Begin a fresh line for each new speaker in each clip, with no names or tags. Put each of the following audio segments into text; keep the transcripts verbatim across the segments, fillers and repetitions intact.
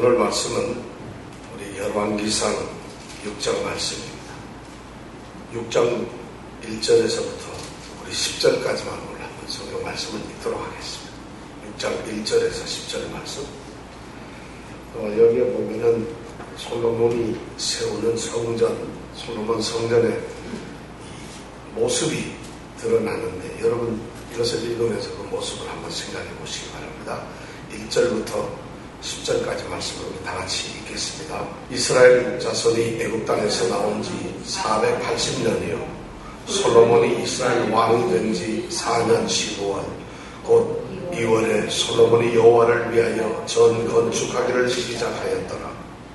오늘 말씀은 우리 열왕기상 육 장 말씀입니다. 육 장 일 절에서부터 우리 십 절까지만 오늘 한번 성경 말씀을 읽도록 하겠습니다. 육 장 일 절에서 십 절 말씀. 어, 여기에 보면은 솔로몬이 세우는 성전, 솔로몬 성전의 모습이 드러나는데, 여러분 이것을 읽으면서 그 모습을 한번 생각해 보시기 바랍니다. 일 절부터 십 절까지 말씀을 우리 다 같이 읽겠습니다. 이스라엘 자손이 애굽 땅에서 나온 지 사백팔십 년이요 솔로몬이 이스라엘 왕이 된 지 사 년 십오 월 곧 이 월에 솔로몬이 여호와를 위하여 전 건축하기를 시작하였더라.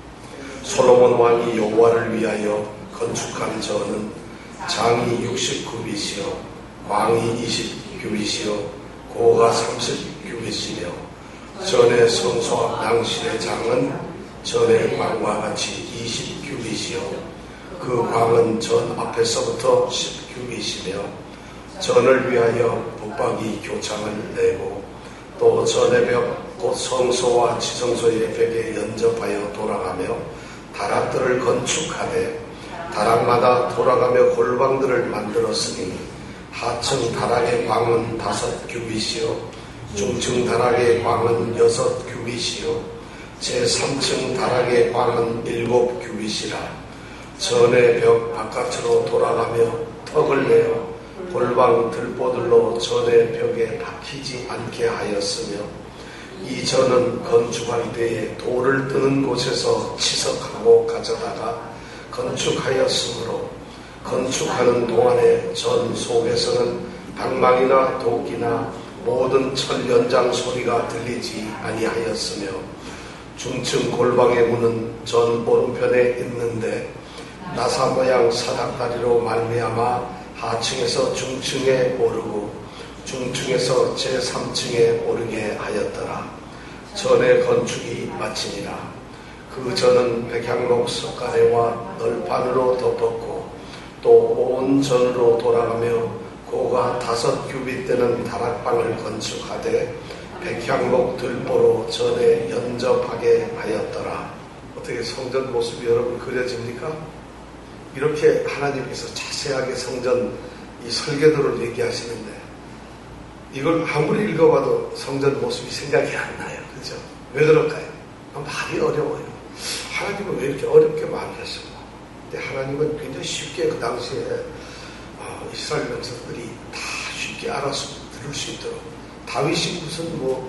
솔로몬 왕이 여호와를 위하여 건축한 전은 장이 육십 규빗이요 광이 이십 규빗이요 고가 삼십 규빗이며 전의 성소와 낭실의 장은 전의 광과 같이 이십 규빗이요 그 광은 전 앞에서부터 십 규빗이며 전을 위하여 붙박이 교창을 내고 또 전의 벽 곧 성소와 지성소의 벽에 연접하여 돌아가며 다락들을 건축하되 다락마다 돌아가며 골방들을 만들었으니 하층 다락의 광은 다섯 규빗이요 중층 다락의 광은 여섯 규빗이요 제삼 층 다락의 광은 일곱 규빗이라. 전의 벽 바깥으로 돌아가며 턱을 내어 골방 들보들로 전의 벽에 박히지 않게 하였으며 이 전은 건축할 때에 돌을 뜨는 곳에서 치석하고 가져다가 건축하였으므로 건축하는 동안에 전 속에서는 방망이나 도끼나 모든 철 연장 소리가 들리지 아니하였으며 중층 골방의 문은 전 오른편에 있는데 나사 모양 사닥다리로 말미암아 하층에서 중층에 오르고 중층에서 제삼 층에 오르게 하였더라. 전의 건축이 마치니라. 그 전은 백향록 석가래와 널판으로 덮었고 또 온 전으로 돌아가며 고가 다섯 규빗 되는 다락방을 건축하되 백향록 들보로 전에 연접하게 하였더라. 어떻게 성전 모습이 여러분 그려집니까? 이렇게 하나님께서 자세하게 성전 이 설계도를 얘기하시는데 이걸 아무리 읽어봐도 성전 모습이 생각이 안 나요. 그죠? 왜 그럴까요? 말이 어려워요. 하나님은 왜 이렇게 어렵게 말을 하셨나? 근데 하나님은 굉장히 쉽게 그 당시에 어, 이스라엘 백성들이 다 쉽게 알아서 들을 수 있도록, 다윗이 무슨 뭐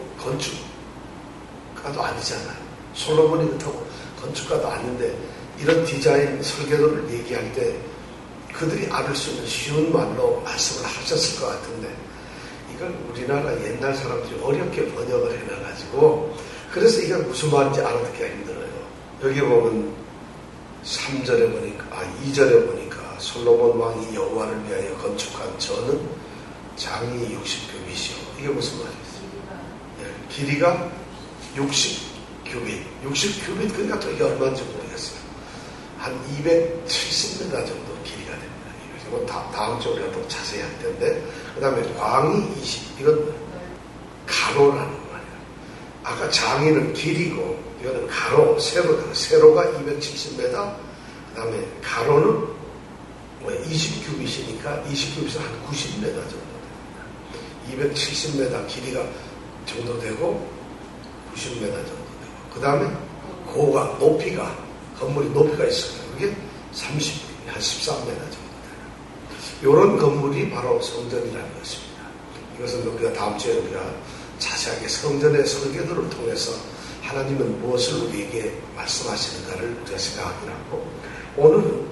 건축가도 아니잖아요. 솔로몬이 그렇다고 건축가도 아닌데 이런 디자인 설계도를 얘기할 때 그들이 알을 수 있는 쉬운 말로 말씀을 하셨을 것 같은데 이걸 우리나라 옛날 사람들이 어렵게 번역을 해놔가지고 그래서 이게 무슨 말인지 알아듣기가 힘들어요. 여기 보면 삼 절에 보니까 아 이 절에 보니까 솔로몬 왕이 여호와를 위하여 건축한 전은 장이 육십 규빗이요. 이게 무슨 말이겠어요? 예, 길이가 육십 규빗. 육십 규빗 그러니까 또 이게 얼마인지 모르겠어요. 한 이백칠십 미터 정도 길이가 됩니다. 이건 다, 다음 주에 우리가 더 자세히 할 텐데, 그 다음에 광이 이십, 이건 가로라는 말이에요. 아까 장이는 길이고, 이거는 가로, 세로다. 세로가 이백칠십 미터, 그 다음에 가로는 뭐 이십 규빗이니까 이십 규빗은 한 구십 미터 정도 됩니다. 이백칠십 미터 길이가 정도 되고, 구십 미터 정도 되고, 그 다음에 고가, 높이가, 건물이 높이가 있어요. 그게 삼십, 한 십삼 미터 정도 돼요. 이런 건물이 바로 성전이라는 것입니다. 이것은 우리가 다음 주에 우리가 자세하게 성전의 설계도를 통해서 하나님은 무엇을 우리에게 말씀하시는가를 우리가 생각하기로 하고, 오늘은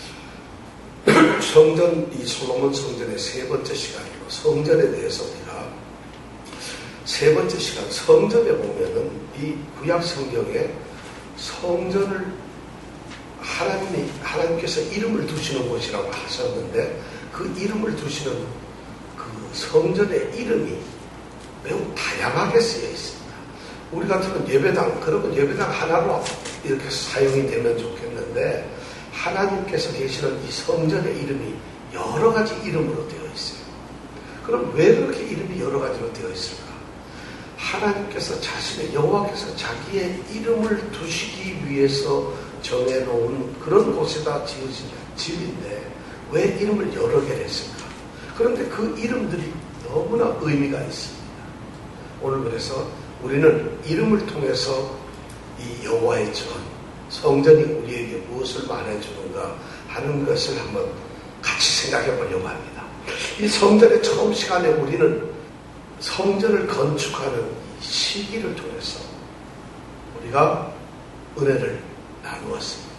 성전, 이 솔로몬 성전의 세 번째 시간이고, 성전에 대해서 우리가 세 번째 시간, 성전에 보면은 이 구약 성경에 성전을 하나님이, 하나님께서 이름을 두시는 곳이라고 하셨는데 그 이름을 두시는 그 성전의 이름이 매우 다양하게 쓰여 있습니다. 우리 같으면 예배당, 그러면 예배당 하나로 이렇게 사용이 되면 좋겠는데 하나님께서 계시는 이 성전의 이름이 여러 가지 이름으로 되어 있어요. 그럼 왜 그렇게 이름이 여러 가지로 되어 있을까? 하나님께서 자신의 여호와께서 자기의 이름을 두시기 위해서 정해놓은 그런 곳에다 지으신 집인데 왜 이름을 여러 개를 했을까? 그런데 그 이름들이 너무나 의미가 있습니다. 오늘 그래서 우리는 이름을 통해서 이 여호와의 전, 성전이 우리에게 무엇을 말해주는가 하는 것을 한번 같이 생각해 보려고 합니다. 이 성전의 처음 시간에 우리는 성전을 건축하는 시기를 통해서 우리가 은혜를 나누었습니다.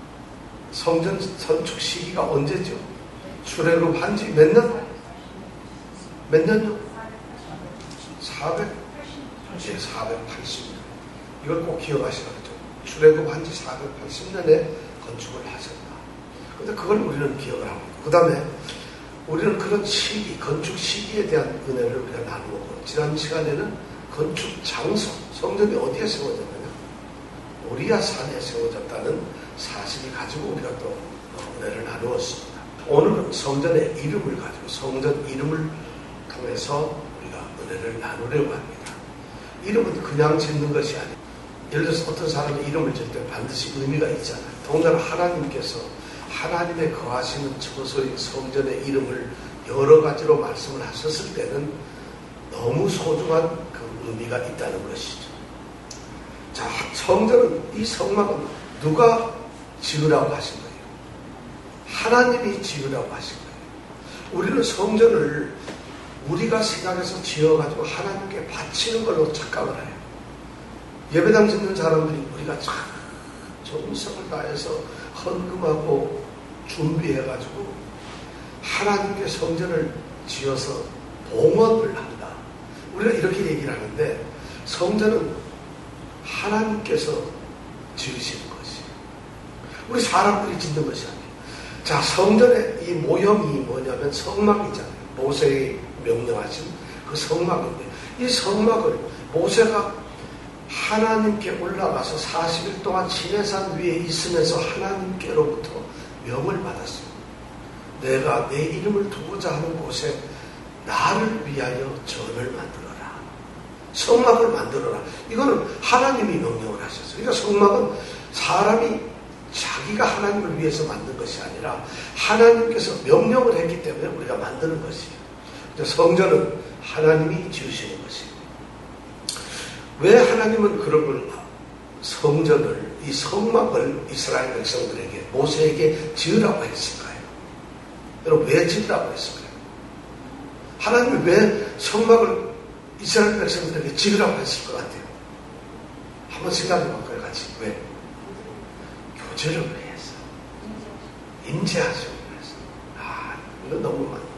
성전 건축 시기가 언제죠? 출애굽한 지 몇 년? 몇 년요? 사백? 예, 사백팔십 년. 이걸 꼭 기억하시라죠. 출애굽한 지 사백팔십 년에 건축을 하셨다. 근데 그걸 우리는 기억을 하고 있고, 그 다음에 우리는 그런 시기, 건축 시기에 대한 은혜를 우리가 나누고, 지난 시간에는 건축 장소, 성전이 어디에 세워졌느냐? 모리아 산에 세워졌다는 사실을 가지고 우리가 또 은혜를 나누었습니다. 오늘은 성전의 이름을 가지고 성전 이름을 통해서 우리가 은혜를 나누려고 합니다. 이름은 그냥 짓는 것이 아니에요. 예를 들어서 어떤 사람이 이름을 짓을 때 반드시 의미가 있잖아요. 더군다나 하나님께서 하나님의 거하시는 처소인 성전의 이름을 여러 가지로 말씀을 하셨을 때는 너무 소중한 그 의미가 있다는 것이죠. 자, 성전은, 이 성막은 누가 지으라고 하신 거예요? 하나님이 지으라고 하신 거예요. 우리는 성전을 우리가 생각해서 지어가지고 하나님께 바치는 걸로 착각을 해요. 예배당 짓는 사람들이 우리가 참 정성을 다해서 헌금하고 준비해가지고 하나님께 성전을 지어서 봉헌을 한다. 우리가 이렇게 얘기를 하는데 성전은 하나님께서 지으시는 것이에요. 우리 사람들이 짓는 것이 아니에요. 자, 성전의 이 모형이 뭐냐면 성막이잖아요. 모세의 명령하신 그 성막인데, 이 성막을 모세가 하나님께 올라가서 사십 일 동안 시내산 위에 있으면서 하나님께로부터 명을 받았어요. 내가 내 이름을 두고자 하는 곳에 나를 위하여 전을 만들어라. 성막을 만들어라. 이거는 하나님이 명령을 하셨어요. 그러니까 성막은 사람이 자기가 하나님을 위해서 만든 것이 아니라 하나님께서 명령을 했기 때문에 우리가 만드는 것이에요. 성전은 하나님이 지으시는 것이에요. 왜 하나님은 그런 걸, 성전을, 이 성막을 이스라엘 백성들에게, 모세에게 지으라고 했을까요? 여러분, 왜 지으라고 했을까요? 하나님이 왜 성막을 이스라엘 백성들에게 지으라고 했을 것 같아요? 한번 생각해 볼까요, 같이? 왜? 교제를 위해서. 임재하시기 위해서. 아, 이거 너무 많은 거죠.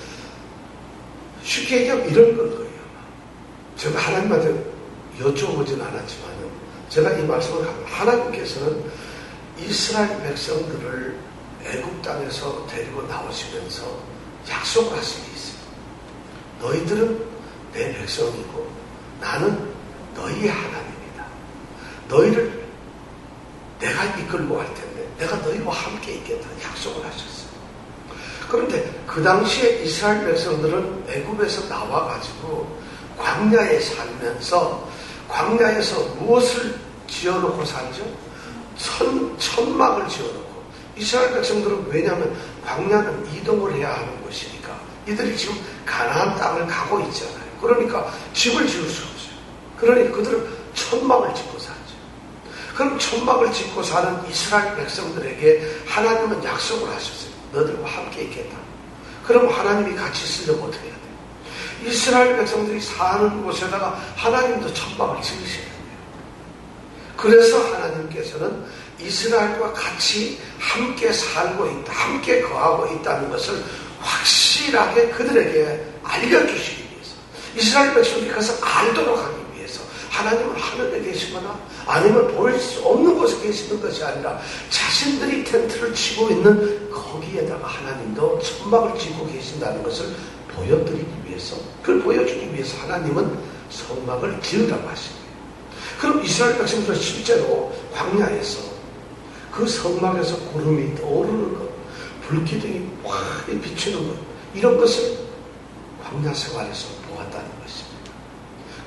쉽게 얘기하면 이런 걸 거예요. 제가 하나님한테 여쭤보진 않았지만요. 제가 이 말씀을 하면 하나님께서는 이스라엘 백성들을 애굽 땅에서 데리고 나오시면서 약속을 하신 게 있어요. 너희들은 내 백성이고 나는 너희의 하나님이다. 너희를 내가 이끌고 갈 텐데 내가 너희와 함께 있겠다 약속을 하셨어요. 그런데 그 당시에 이스라엘 백성들은 애굽에서 나와가지고 광야에 살면서 광야에서 무엇을 지어놓고 살죠? 천, 천막을 지어놓고. 이스라엘 백성들은 왜냐하면 광야는 이동을 해야 하는 곳이니까 이들이 지금 가나안 땅을 가고 있잖아요. 그러니까 집을 지을 수 없어요. 그러니 그들은 천막을 짓고 살죠. 그럼 천막을 짓고 사는 이스라엘 백성들에게 하나님은 약속을 하셨어요. 너들과 함께 있겠다. 그럼 하나님이 같이 쓰려면 어떻게 해야 돼요? 이스라엘 백성들이 사는 곳에다가 하나님도 천막을 지으셔야 돼요. 그래서 하나님께서는 이스라엘과 같이 함께 살고 있다, 함께 거하고 있다는 것을 확실하게 그들에게 알려주시기 위해서, 이스라엘 백성들이 그것을 알도록 하기 위해서 하나님은 하늘에 계시거나 아니면 보일 수 없는 곳에 계시는 것이 아니라 자신들이 텐트를 치고 있는 거기에다가 하나님도 천막을 짓고 계신다는 것을 보여드리기 위해서, 그걸 보여주기 위해서 하나님은 성막을 지으라고 하신 거예요. 그럼 이스라엘 백성들은 실제로 광야에서 그 성막에서 구름이 떠오르는 것, 불기둥이 확 비추는 것, 이런 것을 광야 생활에서 보았다는 것입니다.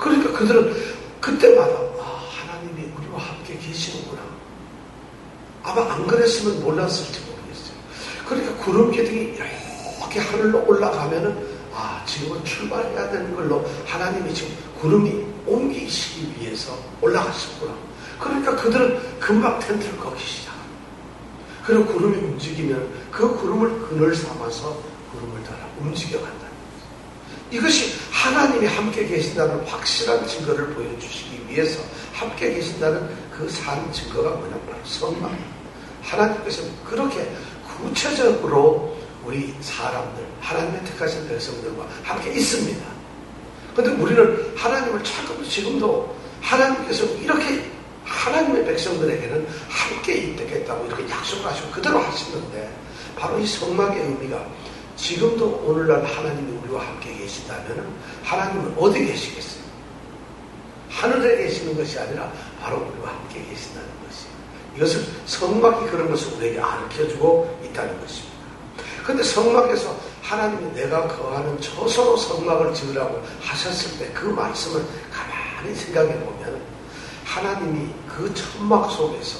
그러니까 그들은 그때마다 아, 하나님이 우리와 함께 계시는구나. 아마 안 그랬으면 몰랐을지 모르겠어요. 그러니까 구름 기둥이 이렇게 하늘로 올라가면은 아, 지금은 출발해야 되는 걸로 하나님이 지금 구름이 옮기시기 위해서 올라가셨구나. 그러니까 그들은 금방 텐트를 걷기 시작합니다. 그리고 구름이 움직이면 그 구름을 그늘 삼아서 구름을 따라 움직여간다는 거죠. 이것이 하나님이 함께 계신다는 확실한 증거를 보여주시기 위해서 함께 계신다는 그 산 증거가 뭐냐, 바로 성막입니다. 하나님께서 그렇게 구체적으로 우리 사람들, 하나님의 택하신 백성들과 함께 있습니다. 그런데 우리는 하나님을 찾고 지금도 하나님께서 이렇게 하나님의 백성들에게는 함께 있겠다고 이렇게 약속을 하시고 그대로 하시는데, 바로 이 성막의 의미가 지금도 오늘날 하나님이 우리와 함께 계신다면 하나님은 어디 계시겠어요? 하늘에 계시는 것이 아니라 바로 우리와 함께 계신다는 것이에요. 이것을 성막이 그런 것을 우리에게 가르쳐주고 있다는 것입니다. 그런데 성막에서 하나님이 내가 거하는 저소로 성막을 지으라고 하셨을 때 그 말씀을 가만히 생각해 보면 하나님이 그 천막 속에서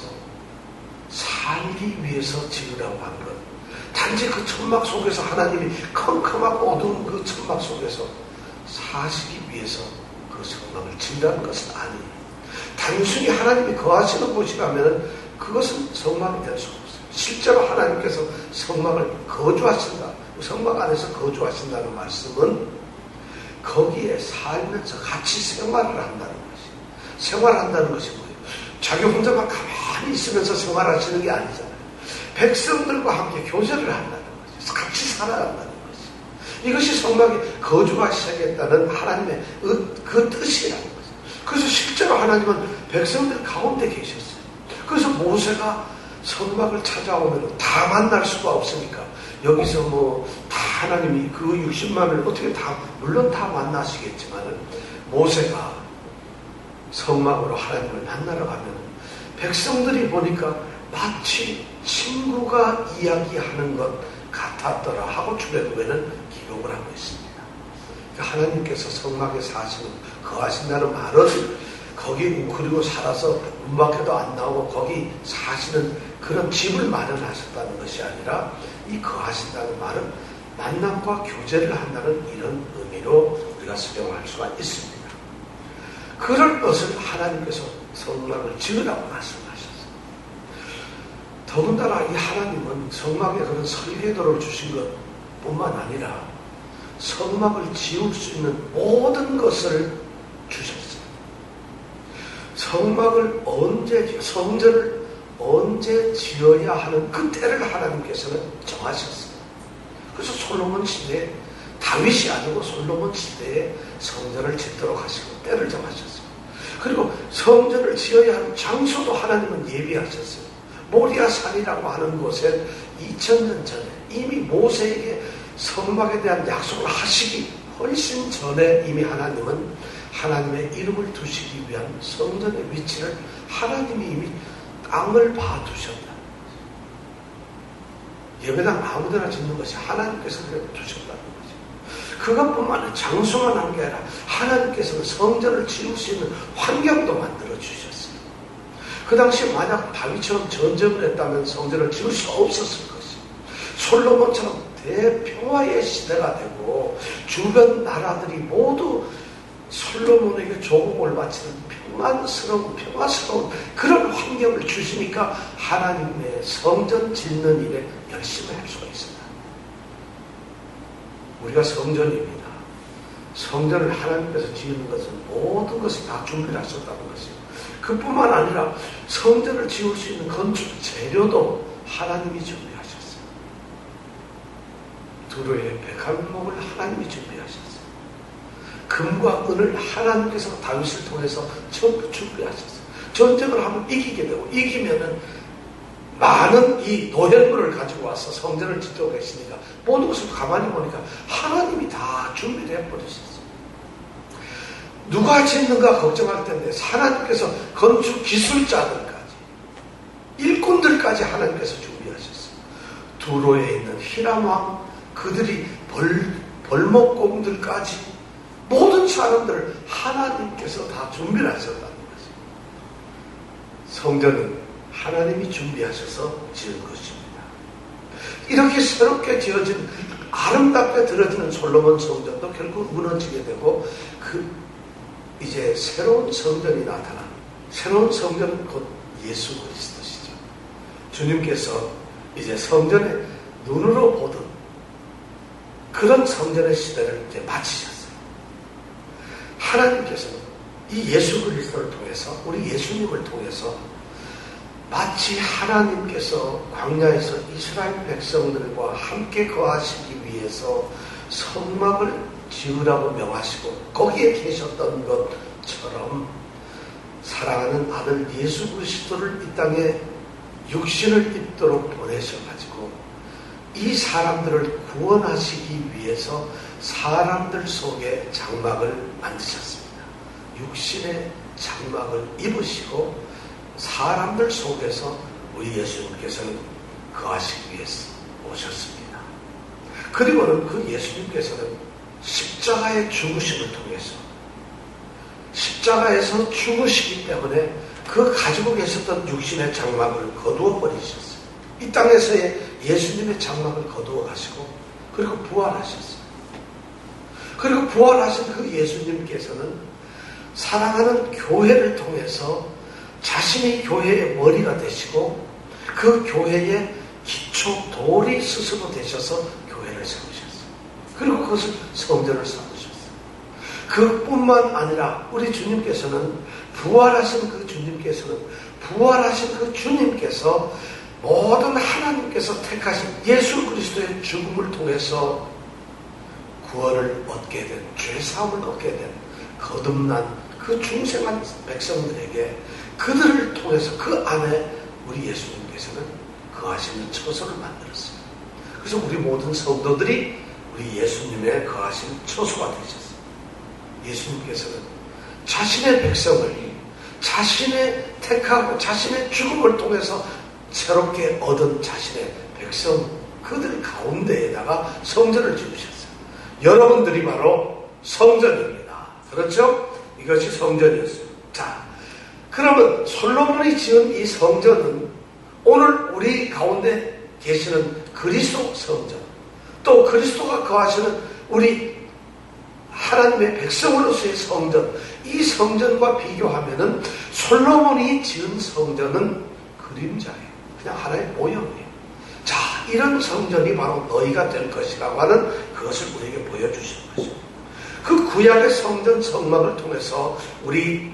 살기 위해서 지으라고 한 것, 단지 그 천막 속에서 하나님이 컴컴하고 어두운 그 천막 속에서 사시기 위해서 그 성막을 지으라는 것은 아니에요. 단순히 하나님이 거하시는 곳이라면 그것은 성막이 될 수 없어요. 실제로 하나님께서 성막을 거주하신다, 성막 안에서 거주하신다는 말씀은 거기에 살면서 같이 생활을 한다는 것이에요. 생활한다는 것이 뭐예요? 자기 혼자만 가만히 있으면서 생활하시는 게 아니잖아요. 백성들과 함께 교제를 한다는 거죠. 같이 살아간다는 거죠. 이것이 성막에 거주하셔야겠다는 하나님의 그 뜻이라는 거죠. 그래서 실제로 하나님은 백성들 가운데 계셨어요. 그래서 모세가 성막을 찾아오면 다 만날 수가 없으니까 여기서 뭐 다 하나님이 그 육십만을 어떻게 다, 물론 다 만나시겠지만은 모세가 성막으로 하나님을 만나러 가면 백성들이 보니까 마치 친구가 이야기하는 것 같았더라 하고 출애굽에는 기록을 하고 있습니다. 그러니까 하나님께서 성막에 사시는, 거하신다는 말은 거기 웅크리고 살아서 문 밖에도 안 나오고 거기 사시는 그런 집을 마련하셨다는 것이 아니라 이 거하신다는 말은 만남과 교제를 한다는 이런 의미로 우리가 수용할 수가 있습니다. 그럴 것을 하나님께서 성막을 지으라고 말씀하셨어요. 더군다나 이 하나님은 성막에 그런 설계도를 주신 것뿐만 아니라 성막을 지을 수 있는 모든 것을 주셨어요. 성막을 언제, 성전을 언제 지어야 하는 그 때를 하나님께서는 정하셨어요. 그래서 솔로몬 시대에, 다윗이 아니고 솔로몬 시대에 성전을 짓도록 하시고 때를 정하셨어요. 그리고 성전을 지어야 하는 장소도 하나님은 예비하셨어요. 모리아 산이라고 하는 곳에 이천 년 전에 이미 모세에게 성막에 대한 약속을 하시기 훨씬 전에 이미 하나님은 하나님의 이름을 두시기 위한 성전의 위치를 하나님이 이미 땅을 봐두셨다. 예배당 아무데나 짓는 것이 하나님께서 두셨다는 거죠. 그것뿐만 아니라 장소만 한 게 아니라 하나님께서는 성전을 지을 수 있는 환경도 만들어 주셨어요. 그 당시에 만약 다윗처럼 전쟁을 했다면 성전을 지을 수 없었을 것이에요. 솔로몬처럼 대평화의 시대가 되고 주변 나라들이 모두 솔로몬에게 조공을 바치는 평안스러운, 평화스러운 그런 환경을 주시니까 하나님의 성전 짓는 일에 열심히 할 수가 있습니다. 우리가 성전입니다. 성전을 하나님께서 지은 것은 모든 것을 다 준비를 하셨다는 것이에요. 그뿐만 아니라 성전을 지을 수 있는 건축 재료도 하나님이 준비하셨어요. 두루의 백합목을 하나님이 준비하셨어요. 금과 은을 하나님께서 다윗을 통해서 전부 준비하셨어요. 전쟁을 하면 이기게 되고 이기면은 많은 이 노획물을 가지고 와서 성전을 짓고 계시니까 모든 것을 가만히 보니까 하나님이 다 준비를 해버리셨어요. 누가 짓는가 걱정할 텐데 하나님께서 건축 기술자들까지 일꾼들까지 하나님께서 준비하셨어요. 두로에 있는 히람왕 그들이 벌, 벌목공들까지 모든 사람들을 하나님께서 다 준비를 하셨다는 것입니다. 성전은 하나님이 준비하셔서 지은 것입니다. 이렇게 새롭게 지어진 아름답게 들어지는 솔로몬 성전도 결국 무너지게 되고 그 이제 새로운 성전이 나타나 새로운 성전은 곧 예수 그리스도시죠. 주님께서 이제 성전에 눈으로 보던 그런 성전의 시대를 이제 마치셨어요. 하나님께서는 이 예수 그리스도를 통해서 우리 예수님을 통해서 마치 하나님께서 광야에서 이스라엘 백성들과 함께 거하시기 위해서 성막을 지으라고 명하시고 거기에 계셨던 것처럼 사랑하는 아들 예수 그리스도를 이 땅에 육신을 입도록 보내셔가지고 이 사람들을 구원하시기 위해서 사람들 속에 장막을 만드셨습니다. 육신의 장막을 입으시고 사람들 속에서 우리 예수님께서는 거하시기 위해서 오셨습니다. 그리고는 그 예수님께서는 십자가의 죽으심을 통해서 십자가에서 죽으시기 때문에 그 가지고 계셨던 육신의 장막을 거두어 버리셨어요. 이 땅에서의 예수님의 장막을 거두어 가시고 그리고 부활하셨어요. 그리고 부활하신 그 예수님께서는 사랑하는 교회를 통해서 자신이 교회의 머리가 되시고 그 교회의 기초 돌이 스스로 되셔서 교회를 세우셨어요. 그리고 그것을 성전을 쌓으셨어요. 그뿐만 아니라 우리 주님께서는 부활하신 그 주님께서는 부활하신 그 주님께서 모든 하나님께서 택하신 예수 그리스도의 죽음을 통해서 구원을 얻게 된 죄사함을 얻게 된 거듭난 그 중생한 백성들에게 그들을 통해서 그 안에 우리 예수님께서는 거하시는 처소를 만들었어요. 그래서 우리 모든 성도들이 우리 예수님의 거하시는 처소가 되셨어요. 예수님께서는 자신의 백성을 자신의 택하고 자신의 죽음을 통해서 새롭게 얻은 자신의 백성 그들 가운데에다가 성전을 지으셨어요. 여러분들이 바로 성전입니다. 그렇죠? 이것이 성전이었어요. 자, 그러면 솔로몬이 지은 이 성전은 오늘 우리 가운데 계시는 그리스도 성전, 또 그리스도가 거하시는 우리 하나님의 백성으로서의 성전, 이 성전과 비교하면은 솔로몬이 지은 성전은 그림자예요. 그냥 하나의 모형이에요. 자, 이런 성전이 바로 너희가 될 것이라고 하는 그것을 우리에게 보여주시는 거죠. 그 구약의 성전 성막을 통해서 우리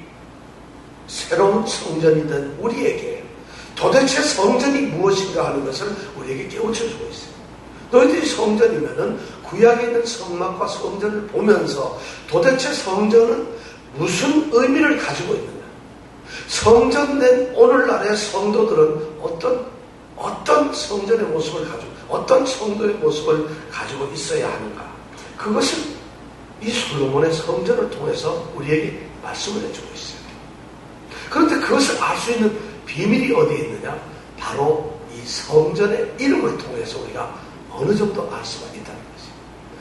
새로운 성전이 된 우리에게 도대체 성전이 무엇인가 하는 것을 우리에게 깨우쳐주고 있어요. 너희들이 성전이면은 구약에 있는 성막과 성전을 보면서 도대체 성전은 무슨 의미를 가지고 있느냐? 성전된 오늘날의 성도들은 어떤 어떤 성전의 모습을 가지고 어떤 성도의 모습을 가지고 있어야 하는가? 그것을 이 솔로몬의 성전을 통해서 우리에게 말씀을 해주고 있어요. 그런데 그것을 알 수 있는 비밀이 어디에 있느냐? 바로 이 성전의 이름을 통해서 우리가 어느 정도 알 수가 있다는 것입니다.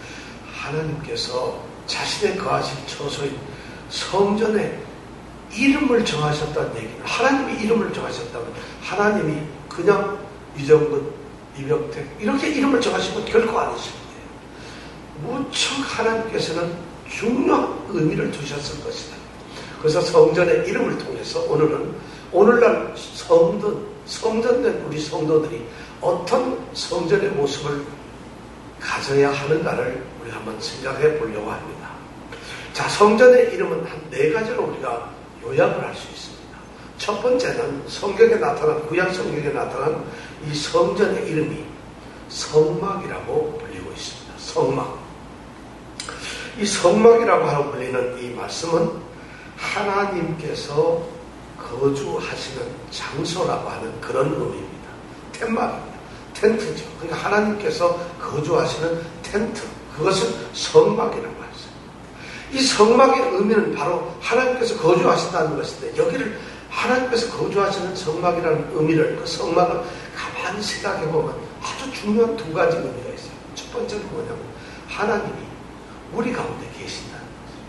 하나님께서 자신의 거하신 처소인 성전에 이름을 정하셨다는 얘기는 하나님이 이름을 정하셨다면 하나님이 그냥 이정근, 이병택 이렇게 이름을 정하신 건 결코 아니십니다. 무척 하나님께서는 중요한 의미를 두셨을 것이다. 그래서 성전의 이름을 통해서 오늘은 오늘날 성전, 성전된 우리 성도들이 어떤 성전의 모습을 가져야 하는가를 우리 한번 생각해 보려고 합니다. 자, 성전의 이름은 한 네 가지로 우리가 요약을 할 수 있습니다. 첫 번째는 성경에 나타난, 구약 성경에 나타난 이 성전의 이름이 성막이라고 불리고 있습니다. 성막. 이 성막이라고 하고 불리는 이 말씀은 하나님께서 거주하시는 장소라고 하는 그런 의미입니다. 텐막입니다. 텐트죠. 그러니까 하나님께서 거주하시는 텐트. 그것은 성막이라고 하죠. 이 성막의 의미는 바로 하나님께서 거주하신다는 것인데 여기를 하나님께서 거주하시는 성막이라는 의미를 그 성막을 가만히 생각해 보면 아주 중요한 두 가지 의미가 있어요. 첫 번째는 뭐냐면 하나님이 우리 가운데 계신다는 거죠.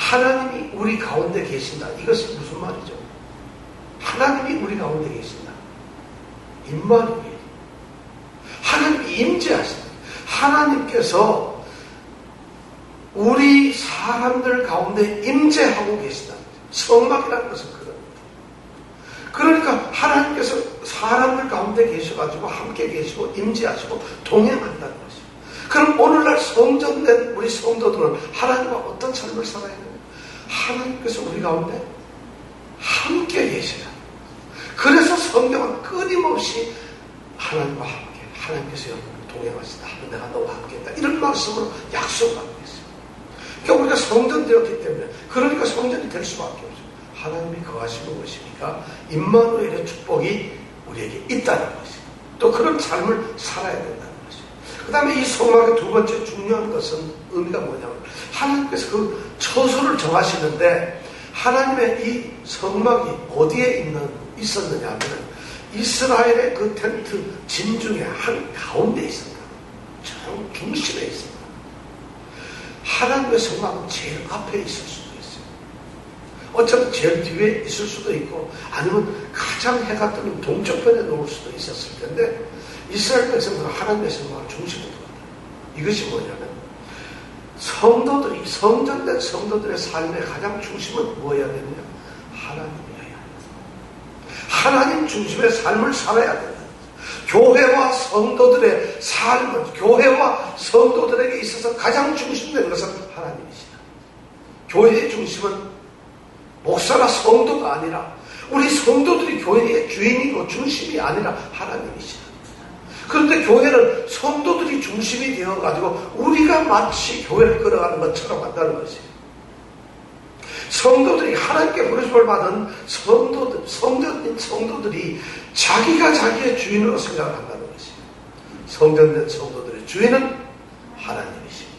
하나님이 우리 가운데 계신다. 이것은 무슨 말이죠? 하나님이 우리 가운데 계신다. 임마누엘. 하나님이 임재하신다. 하나님께서 우리 사람들 가운데 임재하고 계신다. 성막이라는 것은 그럽니다. 그러니까 하나님께서 사람들 가운데 계셔가지고 함께 계시고 임재하시고 동행한다는 것이죠. 그럼 오늘날 성전된 우리 성도들은 하나님과 어떤 삶을 살아야 되냐? 하나님께서 우리 가운데 함께 계시다. 그래서 성경은 끊임없이 하나님과 함께, 하나님께서 여러분을 동행하시다. 내가 너와 함께했다. 이런 말씀으로 약속하고 있어요. 그러니까 우리가 성전되었기 때문에, 그러니까 성전이 될 수밖에 없어요. 하나님이 거하시는 것이니까 임마누엘의 축복이 우리에게 있다는 것이죠. 또 그런 삶을 살아야 된다는 것이죠. 그 다음에 이 성막의 두 번째 중요한 것은 의미가 뭐냐면, 하나님께서 그 처소를 정하시는데, 하나님의 이 성막이 어디에 있는, 있었느냐 하면 이스라엘의 그 텐트 진중에 한 가운데 있었다. 정 중심에 있었다. 하나님의 성막은 제일 앞에 있을 수도 있어요. 어쩌면 제일 뒤에 있을 수도 있고, 아니면 가장 해가 뜨는 동쪽편에 놓을 수도 있었을 텐데, 이스라엘 백성들은 하나님의 성막을 중심에 두었다. 이것이 뭐냐면, 성도들이, 성전된 성도들의 삶의 가장 중심은 뭐여야 되느냐? 하나님이어야 한다. 하나님 중심의 삶을 살아야 된다. 교회와 성도들의 삶은, 교회와 성도들에게 있어서 가장 중심된 것은 하나님이시다. 교회의 중심은 목사나 성도가 아니라, 우리 성도들이 교회의 주인이고 중심이 아니라 하나님이시다. 그런데 교회는 성도들이 중심이 되어가지고 우리가 마치 교회를 끌어가는 것처럼 한다는 것이에요. 성도들이, 하나님께 부르심을 받은 성도들, 성전인 성도들이 자기가 자기의 주인으로 생각을 한다는 것이에요. 성전된 성도들의 주인은 하나님이십니다.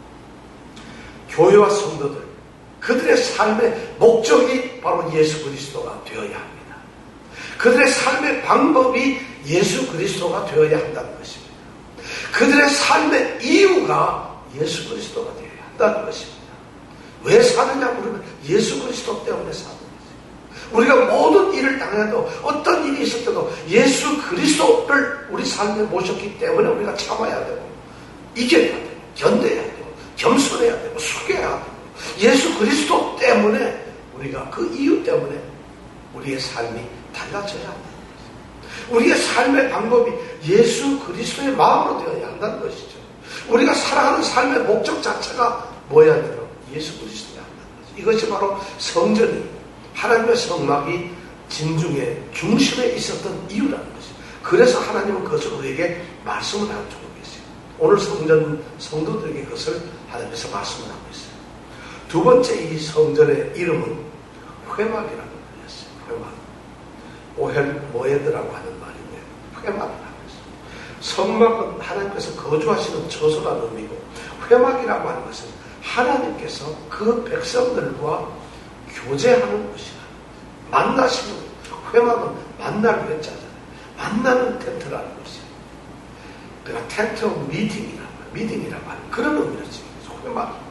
교회와 성도들, 그들의 삶의 목적이 바로 예수 그리스도가 되어야 합니다. 그들의 삶의 방법이 예수 그리스도가 되어야 한다는 것입니다. 그들의 삶의 이유가 예수 그리스도가 되어야 한다는 것입니다. 왜 사느냐 물으면 예수 그리스도 때문에 사는 거죠. 우리가 모든 일을 당해도, 어떤 일이 있을 때도 예수 그리스도를 우리 삶에 모셨기 때문에 우리가 참아야 되고, 이겨야 되고, 견뎌야 되고, 겸손해야 되고, 숙여야 되고, 예수 그리스도 때문에, 우리가 그 이유 때문에 우리의 삶이 달라져야 합니다. 우리의 삶의 방법이 예수 그리스도의 마음으로 되어야 한다는 것이죠. 우리가 살아가는 삶의 목적 자체가 뭐야 되나? 예수 그리스도야 한다는 거죠. 이것이 바로 성전이, 하나님의 성막이 진중에 중심에 있었던 이유라는 것이죠. 그래서 하나님은 그것을 우리에게 말씀을 하고 계세요. 오늘 성전 성도들에게 그것을 하나님께서 말씀을 하고 있어요. 두 번째, 이 성전의 이름은 회막이라고 불렸어요. 회막. 오헬 모에드라고 하는 말인데, 회막이라고 했어요. 성막은 하나님께서 거주하시는 처소라는 의미고, 회막이라고 하는 것은 하나님께서 그 백성들과 교제하는 것이다. 만나시는 것. 회막은 만날 회자잖아요. 만나는 텐트라는 것이에요. 그러니까 텐트 오브 미팅이라고, 미팅이라고 하는 그런 의미를 지니죠. 회막.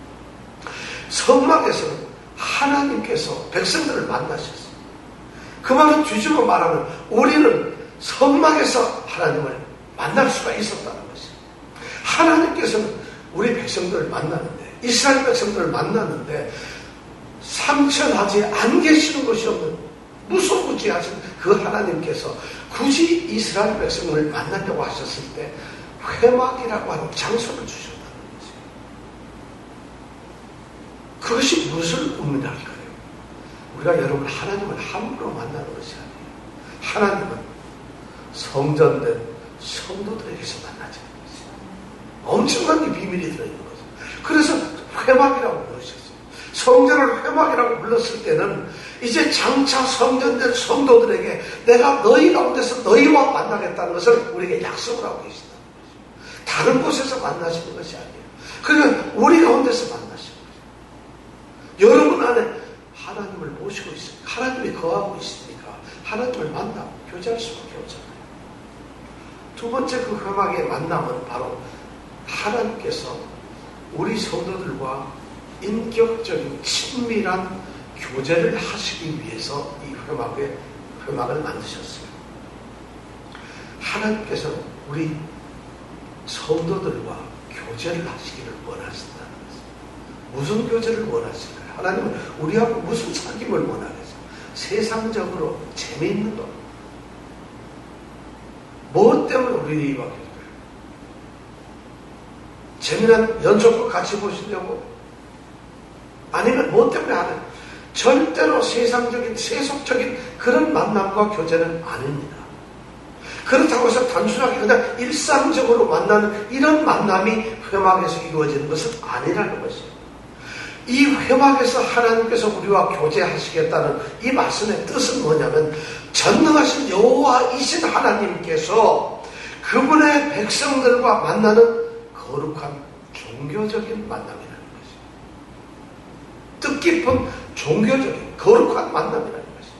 성막에서는 하나님께서 백성들을 만나셨어요. 그 말은 뒤집어 말하면 우리는 성막에서 하나님을 만날 수가 있었다는 것이에요. 하나님께서는 우리 백성들을 만나는데, 이스라엘 백성들을 만나는데 삼천하지 안 계시는 것이 없는 무소부지하신 그 하나님께서 굳이 이스라엘 백성을 만나려고 하셨을 때 회막이라고 하는 장소를 주셨다는 것이에요. 그것이 무엇을 의미할까요? 우리가 여러분 하나님을 함부로 만나는 것이 아니에요. 하나님은 성전된 성도들에게서 만나지 않는 것이에요. 엄청난 비밀이 들어있는 거죠. 그래서 회막이라고 부르셨어요. 성전을 회막이라고 불렀을 때는 이제 장차 성전된 성도들에게 내가 너희 가운데서 너희와 만나겠다는 것을 우리에게 약속을 하고 계신다는 거죠. 다른 곳에서 만나시는 것이 아니에요. 그러니까 우리 가운데서 만나시는 거죠. 여러분 안에 하나님을 모시고 있습니다. 하나님이 거하고 있으니까 하나님을 만나고 교제할 수밖에 없잖아요. 두 번째 그 회막의 만남은 바로 하나님께서 우리 성도들과 인격적인 친밀한 교제를 하시기 위해서 이 회막에, 회막을 만드셨어요. 하나님께서는 우리 성도들과 교제를 하시기를 원하신다는 것입니다. 무슨 교제를 원하실까요? 하나님은 우리하고 무슨 사귐을 원하겠어요? 세상적으로 재미있는 것. 무엇 때문에 우리와 교제를? 재미난 연속극 같이 보시려고? 아니면 무엇 때문에 하는? 절대로 세상적인 세속적인 그런 만남과 교제는 아닙니다. 그렇다고 해서 단순하게 그냥 일상적으로 만나는 이런 만남이 회막에서 이루어지는 것은 아니라는 것이에요. 이 회막에서 하나님께서 우리와 교제하시겠다는 이 말씀의 뜻은 뭐냐면 전능하신 여호와이신 하나님께서 그분의 백성들과 만나는 거룩한 종교적인 만남이라는 것이에요. 뜻깊은 종교적인 거룩한 만남이라는 것이에요.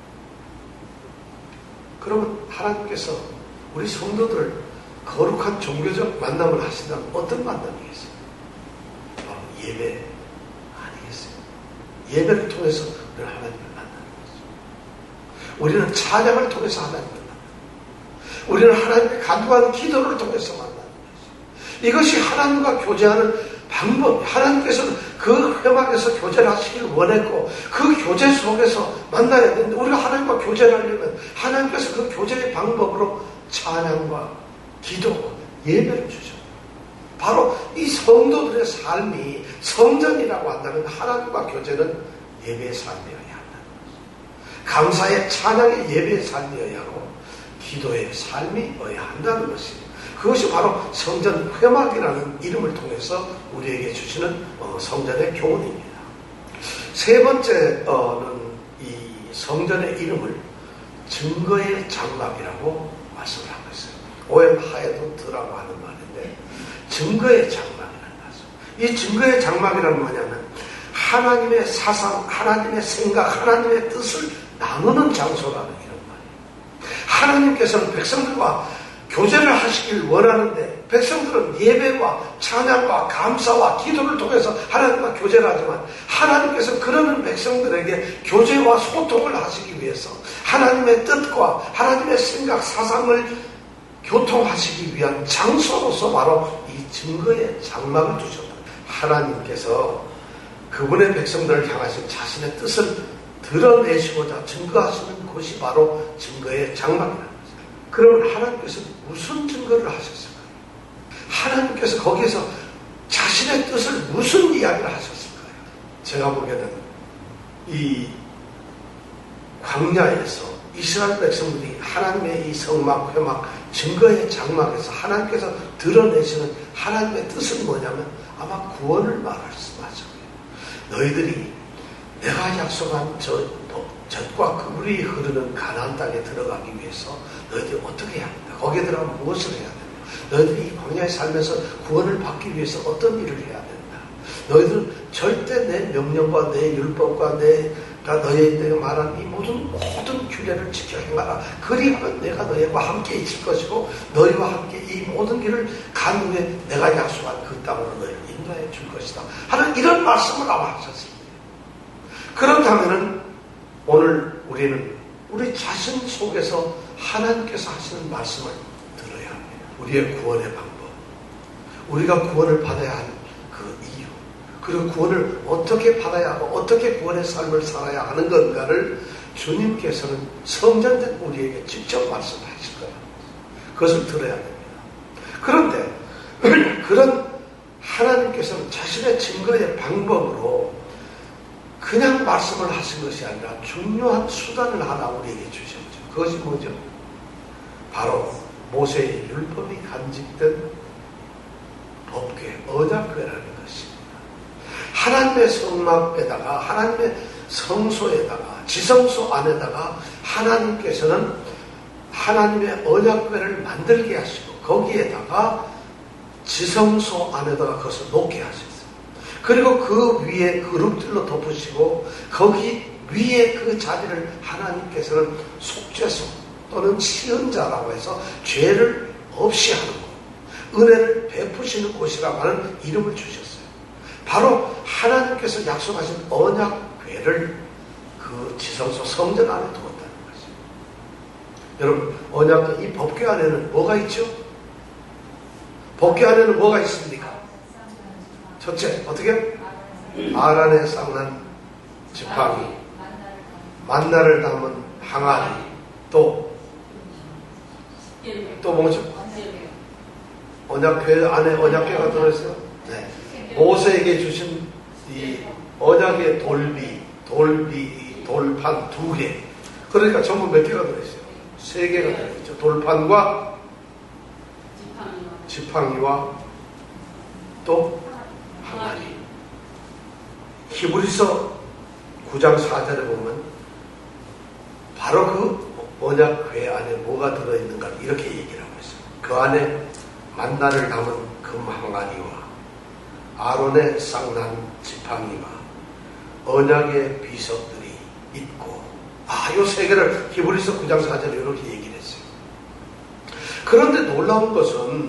그러면 하나님께서 우리 성도들 거룩한 종교적 만남을 하신다면 어떤 만남이겠어요? 바로 예배 아니겠어요? 예배를 통해서 우리는 하나님을 만나는 거죠. 우리는 찬양을 통해서 하나님을 만나는 거죠. 우리는 하나님의 간구하는 기도를 통해서 만나는 거죠. 이것이 하나님과 교제하는 방법. 하나님께서는 그 회막에서 교제를 하시길 원했고 그 교제 속에서 만나야 되는데 우리가 하나님과 교제를 하려면 하나님께서 그 교제의 방법으로 찬양과 기도와 예배를 주셨어요. 바로 이 성도들의 삶이 성전이라고 한다면 하나님과 교제는 예배의 삶이어야 한다는 것입니다. 감사의 찬양의 예배의 삶이어야 하고 기도의 삶이어야 한다는 것입니다. 그것이 바로 성전 회막이라는 이름을 통해서 우리에게 주시는 성전의 교훈입니다. 세 번째는 이 성전의 이름을 증거의 장막이라고 말씀을 하고 있어요. 오엠 하에도트라고 하는 말인데 증거의 장막이라는 말씀. 이 증거의 장막이라는 뭐냐면 하나님의 사상, 하나님의 생각, 하나님의 뜻을 나누는 장소라는 이런 말이에요. 하나님께서는 백성들과 교제를 하시길 원하는데 백성들은 예배와 찬양과 감사와 기도를 통해서 하나님과 교제를 하지만 하나님께서 그러는 백성들에게 교제와 소통을 하시기 위해서 하나님의 뜻과 하나님의 생각, 사상을 교통하시기 위한 장소로서 바로 이 증거의 장막을 두셨다. 하나님께서 그분의 백성들을 향하신 자신의 뜻을 드러내시고자 증거하시는 곳이 바로 증거의 장막이다. 그러면 하나님께서 무슨 증거를 하셨을까요? 하나님께서 거기에서 자신의 뜻을 무슨 이야기를 하셨을까요? 제가 보기에는 이 광야에서 이스라엘 백성들이 하나님의 이 성막, 회막, 증거의 장막에서 하나님께서 드러내시는 하나님의 뜻은 뭐냐면 아마 구원을 말씀하죠. 너희들이 내가 약속한 저 젖과 그물이 흐르는 가나안 땅에 들어가기 위해서 너희들이 어떻게 해야 합니까? 거기에 들어가면 무엇을 해야 됩니까? 너희들이 이 광야에 살면서 구원을 받기 위해서 어떤 일을 해야 된다. 너희들은 절대 내 명령과 내 율법과 내가 너희에게 말한 이 모든 모든 규례를 지켜 행하라. 그리하면 내가 너희와 함께 있을 것이고 너희와 함께 이 모든 길을 간 후에 내가 약속한 그 땅으로 너희를 인도해 줄 것이다. 하는 이런 말씀을 아마 하셨습니다. 그렇다면은 오늘 우리는 우리 자신 속에서 하나님께서 하시는 말씀을 들어야 합니다. 우리의 구원의 방법, 우리가 구원을 받아야 할 그 이유, 그리고 구원을 어떻게 받아야 하고 어떻게 구원의 삶을 살아야 하는 건가를 주님께서는 성전된 우리에게 직접 말씀하실 거예요. 그것을 들어야 됩니다. 그런데 그런 하나님께서는 자신의 증거의 방법으로 그냥 말씀을 하신 것이 아니라 중요한 수단을 하나 우리에게 주셨죠. 그것이 뭐죠? 바로 모세의 율법이 간직된 법궤, 언약궤라는 것입니다. 하나님의 성막에다가 하나님의 성소에다가 지성소 안에다가 하나님께서는 하나님의 언약궤를 만들게 하시고 거기에다가 지성소 안에다가 그것을 놓게 하셨어요. 그리고 그 위에 그룹들로 덮으시고 거기 위에 그 자리를 하나님께서는 속죄소 또는 시은자라고 해서 죄를 없이 하는 곳, 은혜를 베푸시는 곳이라고 하는 이름을 주셨어요. 바로 하나님께서 약속하신 언약궤를 그 지성소 성전 안에 두었다는 것이죠. 여러분, 언약궤, 이 법궤 안에는 뭐가 있죠? 법궤 안에는 뭐가 있습니까? 첫째, 어떻게? 알 안에 쌍난 지팡이, 만나를 담은 항아리, 또, 또 뭐죠? 언약궤 안에 언약궤가 들어있어요. 네. 모세에게 주신 이 언약의 돌비, 돌비, 돌판 두 개. 그러니까 전부 몇 개가 들어있어요? 세 개가 들어있죠. 돌판과 지팡이와 또 항아리. 히브리서 구 장 사 절에 보면 바로 그 언약궤 안에 뭐가 들어있는가 이렇게 얘기를 하고 있어요. 그 안에 만나를 담은 금 항아리와 아론의 쌍난 지팡이와 언약의 비석들이 있고, 아, 요 세 개를 히브리서 구 장 사 절에 이렇게 얘기를 했어요. 그런데 놀라운 것은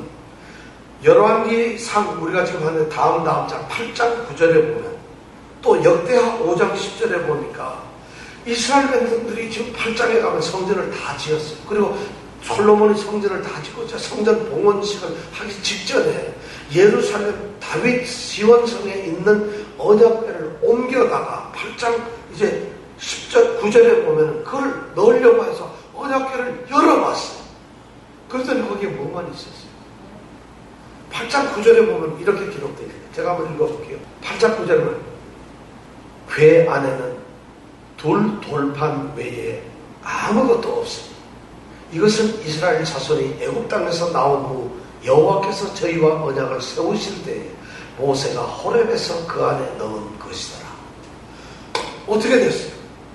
열왕기상 우리가 지금 하는 다음 다음 장 팔 장 구 절에 보면 또 역대하 오 장 십 절에 보니까 이스라엘 백성들이 지금 팔 장에 가면 성전을 다 지었어요. 그리고 솔로몬이 성전을 다 짓고 성전 봉헌식을 하기 직전에 예루살렘 다윗 시온성에 있는 언약궤를 옮겨다가 팔 장 이제 십 절 구 절에 보면 그걸 넣으려고 해서 언약궤를 열어봤어요. 그랬더니 거기에 뭐만 있었어요? 팔 장 구 절에 보면 이렇게 기록되어 있어요. 제가 한번 읽어볼게요. 팔 장 구 절은 궤 안에는 돌 돌판 외에 아무것도 없습니다. 이것은 이스라엘 자손이 애굽 땅에서 나온 후 여호와께서 저희와 언약을 세우실 때에 모세가 호렙에서 그 안에 넣은 것이더라. 어떻게 됐어요?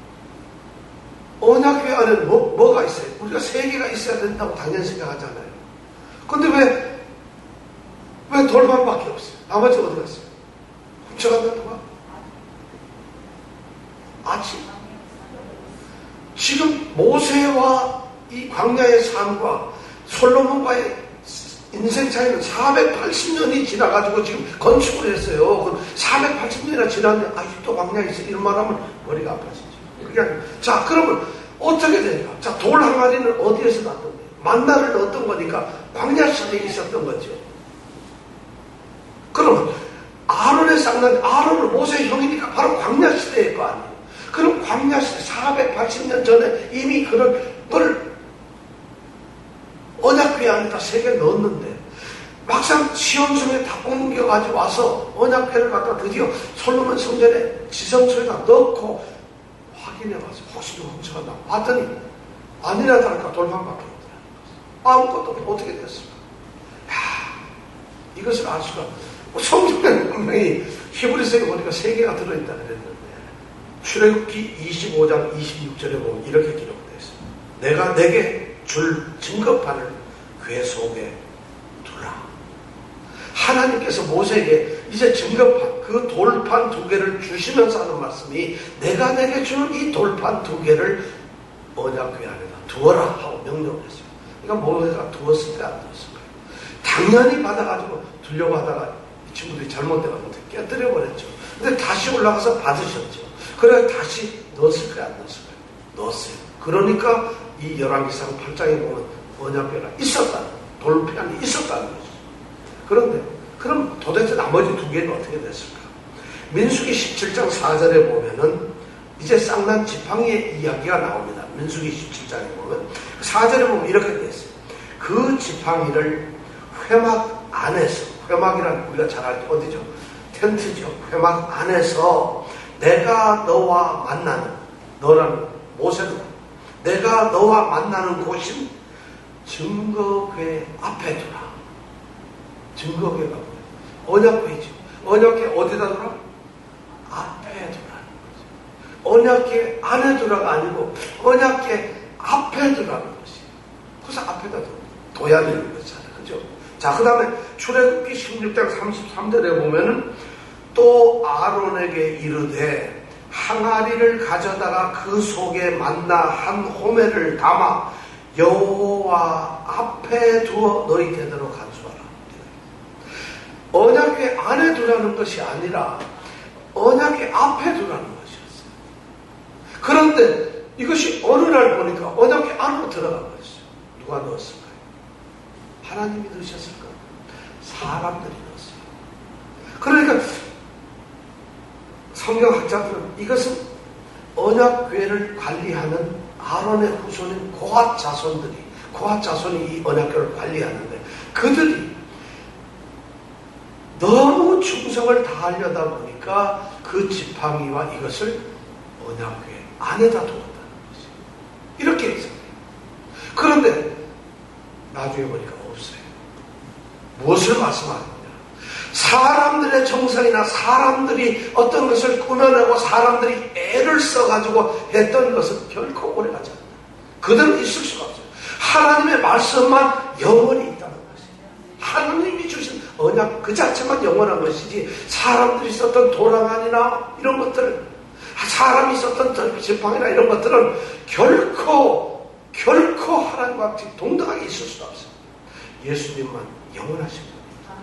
언약궤 안에는 뭐, 뭐가 있어요? 우리가 세 개가 있어야 된다고 당연히 생각하잖아요. 근데 왜, 왜 돌판밖에 없어요? 나머지 어디 갔어요? 훔쳐간다 누가? 아직 지금 모세와 이 광야의 삶과 솔로몬과의 인생 차이는 사백팔십 년이 지나가지고 지금 건축을 했어요. 사백팔십 년이나 지났는데 아직도 광야에 있어. 이런 말 하면 머리가 아파지죠. 그게 아니고. 자, 그러면 어떻게 되냐? 자, 돌 항아리는 어디에서 났던 거예요? 만나를 넣었던 거니까 광야 시대에 있었던 거죠. 그러면 아론의 쌍난, 아론은 모세의 형이니까 바로 광야 시대일 거 아니에요. 그럼 광야 시대 사백팔십 년 전에 이미 그런 걸 언약궤 안에다 세 개 넣었는데 막상 시온성에 다 옮겨가지고 와서 언약궤를 갖다 드디어 솔로몬 성전에 지성소에다 넣고 확인해 봐서 혹시 누가 훔쳐간다 봤더니 아니라 다를까 돌판밖에 없더라. 아무것도 없고 어떻게 됐을까? 야, 이것을 알 수가 성경에 분명히 히브리서에 보니까 세 개가 들어있다 그랬는데 출애굽기 이십오 장 이십육 절에 보면 이렇게 기록되어 있습니다. 내가 내게 줄 증거판을 궤 속에 두라. 하나님께서 모세에게 이제 증거판, 그 돌판 두 개를 주시면서 하는 말씀이 내가 내게 줄 이 돌판 두 개를 언약궤 안에다 두어라 하고 명령을 했어요. 그러니까 모세가 두었을까 안 두었을까요? 당연히 받아가지고 두려고 하다가 이 친구들이 잘못돼가지고 깨뜨려 버렸죠. 근데 다시 올라가서 받으셨죠. 그래 다시 넣었을까요 안 넣었을까요? 넣었어요. 그러니까 이 열왕기상 팔 장에 보면 언약궤가 있었다는, 돌판이 있었다는 거죠. 그런데 그럼 도대체 나머지 두 개는 어떻게 됐을까? 민수기 십칠 장 사 절에 보면은 이제 쌍난 지팡이의 이야기가 나옵니다. 민수기 십칠 장에 보면 사 절에 보면 이렇게 되어 있어요. 그 지팡이를 회막 안에서, 회막이란 우리가 잘 알 때 어디죠? 텐트죠. 회막 안에서 내가 너와 만나는, 너라는 모세는 내가 너와 만나는 곳인 증거궤 앞에 두라. 증거궤가 뭐예요? 언약궤죠. 언약궤 어디다 두라? 앞에 두라는 거죠. 언약궤 안에 두라가 아니고 언약궤 앞에 두라는 것이에요. 그래서 앞에다 둬야 되는 거잖아요. 그죠? 자, 그 다음에 출애굽기 십육 장 삼십삼 절에 보면은 또 아론에게 이르되 항아리를 가져다가 그 속에 만나 한 호멜을 담아 여호와 앞에 두어 너희 대대로 간수하라. 언약궤 안에 두라는 것이 아니라 언약궤 앞에 두라는 것이었어요. 그런데 이것이 어느 날 보니까 언약궤 안으로 들어간 것이죠. 누가 넣었을까요? 하나님이 넣으셨을까요? 사람들이 넣었어요. 그러니까 성경학자들은 이것은 언약궤를 관리하는 아론의 후손인 고핫 자손들이, 고핫 자손이 이 언약궤를 관리하는데 그들이 너무 충성을 다하려다 보니까 그 지팡이와 이것을 언약궤 안에다 두었다는 것이 이렇게 했어요. 그런데 나중에 보니까 없어요. 무엇을 말씀하느냐? 사람들의 정성이나 사람들이 어떤 것을 꾸며내고 사람들이 애를 써가지고 했던 것은 결코 오래가지 않는다. 그들은 있을 수가 없어요. 하나님의 말씀만 영원히 있다는 것이에요. 하나님이 주신 언약 그 자체만 영원한 것이지 사람들이 썼던 도랑안이나 이런 것들, 사람이 썼던 지팡이나 이런 것들은 결코 결코 하나님과 같이 동등하게 있을 수가 없어요. 예수님만 영원하신 겁니다.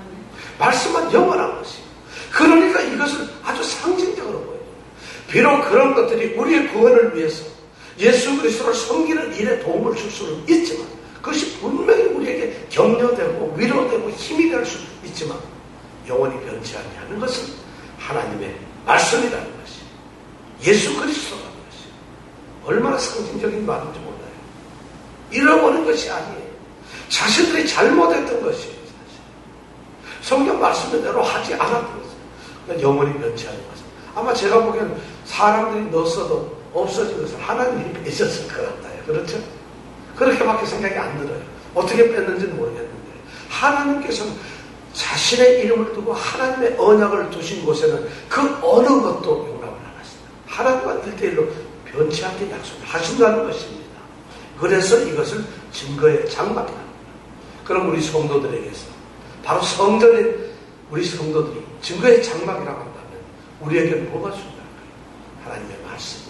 말씀만 영원한 것이에요. 그러니까 이것을 아주 상징적으로 보여요. 비록 그런 것들이 우리의 구원을 위해서 예수 그리스도를 섬기는 일에 도움을 줄 수는 있지만 그것이 분명히 우리에게 격려되고 위로되고 힘이 될 수 있지만 영원히 변치 않는 것은 하나님의 말씀이라는 것이, 예수 그리스도라는 것이 얼마나 상징적인 말인지 몰라요. 잃어버린 것이 아니에요. 자신들이 잘못했던 것이에요. 사실. 성경 말씀대로 하지 않았던 것이에요. 그러니까 영원히 변치 않는 것은 아마 제가 보기에는 사람들이 넣었어도 없어진 것을 하나님이 빼셨을 것 같아요. 그렇죠? 그렇게밖에 생각이 안 들어요. 어떻게 뺐는지는 모르겠는데 하나님께서는 자신의 이름을 두고 하나님의 언약을 두신 곳에는 그 어느 것도 용납을 안 하신다. 하나님과 일대일로 변치 않게 약속을 하신다는 것입니다. 그래서 이것을 증거의 장막이라고 합니다. 그럼 우리 성도들에게서 바로 성전인 우리 성도들이 증거의 장막이라고 한다면 우리에게는 뭐가 중요할까요? 하나님의 말씀.